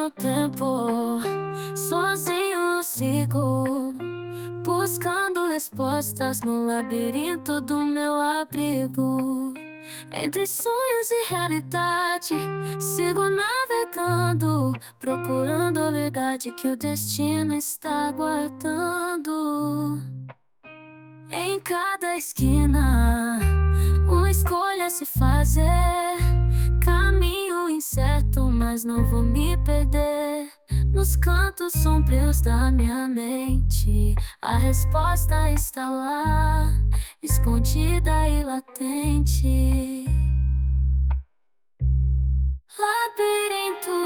no tempo, sozinho sigo, buscando respostas no labirinto do meu abrigo. Entre sonhos e realidade, sigo navegando, procurando a verdade que o destino está guardando. Em cada esquina, uma escolha a se fazer. Caminho incerto, mas não vou me perder. Nos cantos sombrios da minha mente, a resposta está lá, escondida e latente. Labirinto